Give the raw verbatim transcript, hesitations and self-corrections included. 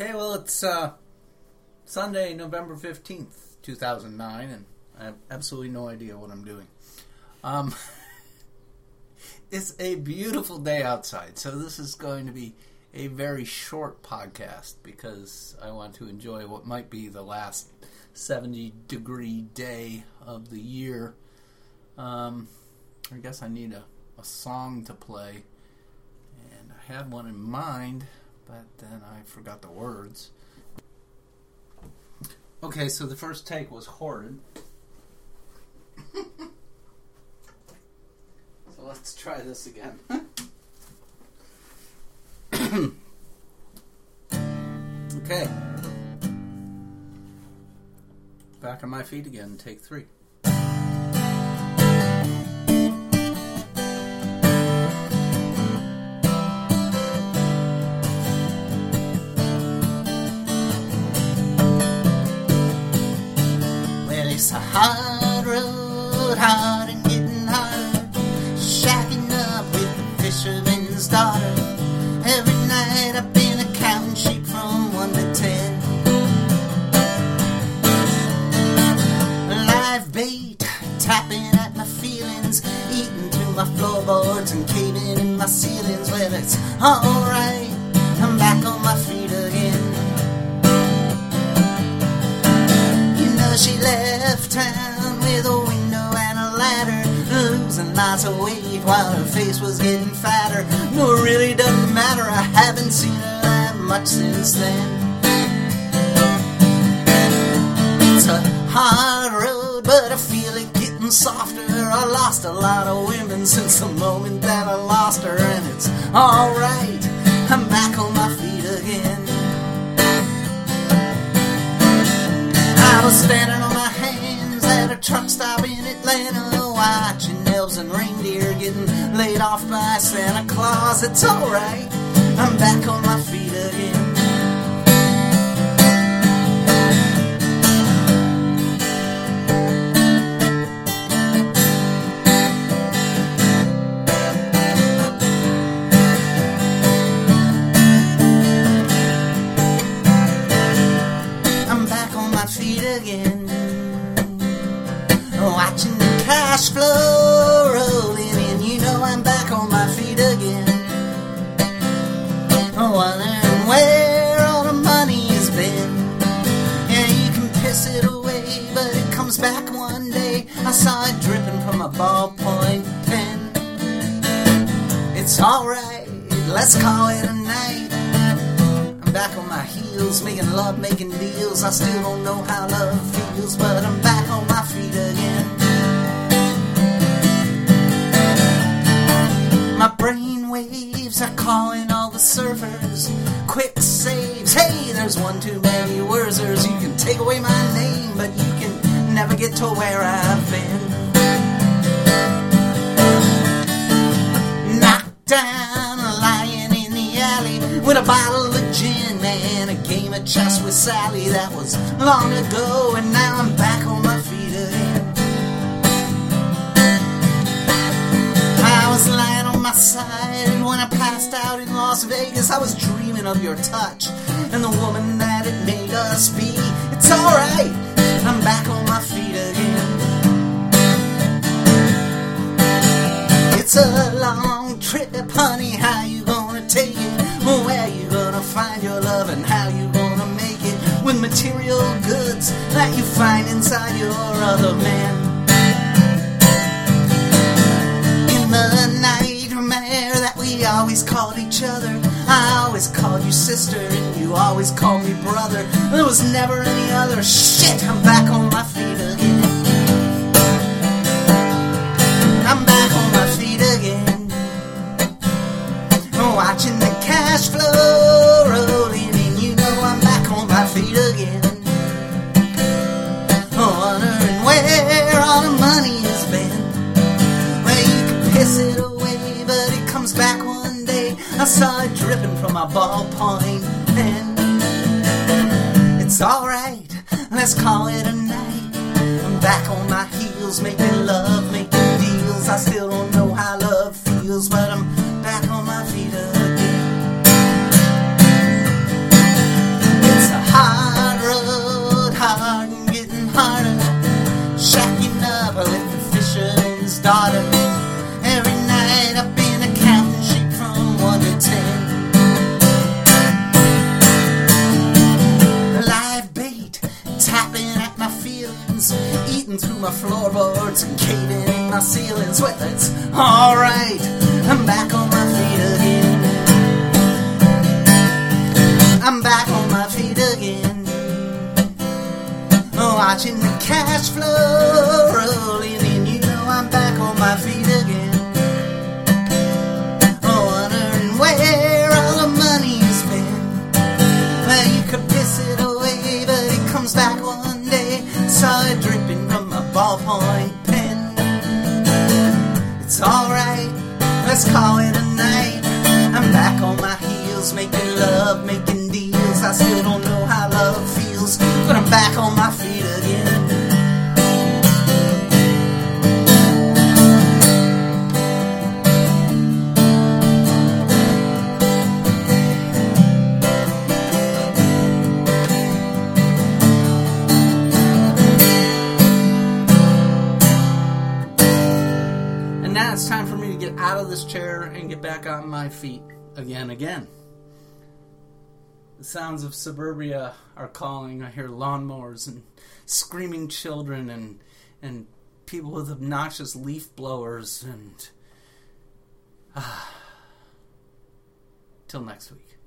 Okay, well, it's uh, Sunday, November fifteenth, two thousand nine, and I have absolutely no idea what I'm doing. Um, it's a beautiful day outside, so this is going to be a very short podcast because I want to enjoy what might be the last seventy degree day of the year. Um, I guess I need a, a song to play, and I had one in mind, but then I forgot the words. Okay, so the first take was horrid. So let's try this again. Okay. Back on my feet again, take three. It's a hard road, hard and getting harder, shacking up with the fisherman's daughter. Every night I've been a counting sheep from one to ten. Live bait, tapping at my feelings, eating through my floorboards and caving in my ceilings. Well, it's alright, I'm back on my feet again. She left town with a window and a ladder, losing lots of weight while her face was getting fatter. No, it really doesn't matter, I haven't seen her that much since then. It's a hard road, but I feel it getting softer. I lost a lot of women since the moment that I lost her, and it's alright, I'm back on my feet again. I was standing on my hands at a truck stop in Atlanta, watching elves and reindeer getting laid off by Santa Claus. It's alright, I'm back on my feet again. Again, watching the cash flow rolling in, you know I'm back on my feet again. Wondering where all the money has been. Yeah, you can piss it away, but it comes back one day. I saw it dripping from a ballpoint pen. It's alright, let's call it a night. Back on my heels, making love, making deals. I still don't know how love feels, but I'm back on my feet again. My brain waves are calling all the surfers. Quick saves, hey, there's one too many Wurzers. You can take away my name, but you can never get to where I've been. Knocked down, lying in the alley with a bottle of gin and a game of chess with Sally. That was long ago, and now I'm back on my feet again. I was lying on my side when I passed out in Las Vegas. I was dreaming of your touch and the woman that it made us be. It's alright, I'm back on my feet again. It's a long trip, honey, how you gonna take it? Where you gonna find your love and how you gonna make it with material goods that you find inside your other man? In the nightmare that we always called each other, I always called you sister and you always called me brother. There was never any other. Shit, I'm back on my feet again. I'm back on my feet again. Watching the cash flow rolling in, you know I'm back on my feet again. Wondering where all the money has been. Well, you can piss it away, but it comes back one day. I saw it dripping from my ballpoint pen. It's alright, let's call it a night. I'm back on my heels, making love, making deals. I still don't know how love feels, but I'm back on my feet again. floorboards and caving in my ceilings. Well, it's alright, I'm back on my feet again. I'm back on my feet again. Watching the cash flow rolling in, you know I'm back on my feet again. Wondering where all the money's been. Well, you could piss it away, but it comes back one day. Saw it dripping from my ballpoint pen. It's alright, let's call it a night. I'm back on my heels, making love, making deals. I still don't know how love feels, but I'm back on my feet again. And now it's time for me to get out of this chair and get back on my feet again, again. The sounds of suburbia are calling. I hear lawnmowers and screaming children and and people with obnoxious leaf blowers and ah. Till next week.